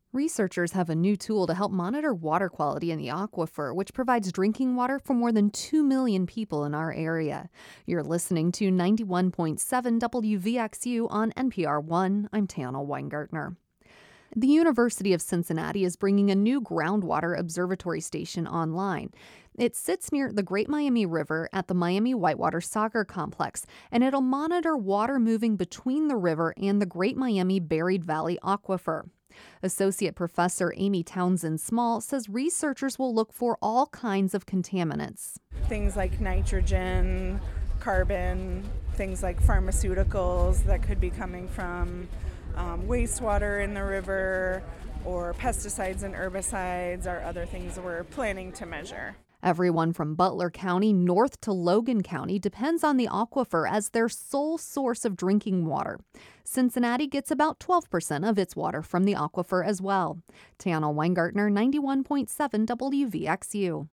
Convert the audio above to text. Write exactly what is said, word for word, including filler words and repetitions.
Researchers have a new tool to help monitor water quality in the aquifer, which provides drinking water for more than two million people in our area. You're listening to ninety-one point seven W V X U on N P R one. I'm Tana Weingartner. The University of Cincinnati is bringing a new groundwater observatory station online. It sits near the Great Miami River at the Miami Whitewater Soccer Complex, and it'll monitor water moving between the river and the Great Miami Buried Valley Aquifer. Associate Professor Amy Townsend Small says researchers will look for all kinds of contaminants. Things like nitrogen, carbon, things like pharmaceuticals that could be coming from um, wastewater in the river, or pesticides and herbicides are other things that we're planning to measure. Everyone from Butler County north to Logan County depends on the aquifer as their sole source of drinking water. Cincinnati gets about twelve percent of its water from the aquifer as well. Tana Weingartner, ninety-one point seven W V X U.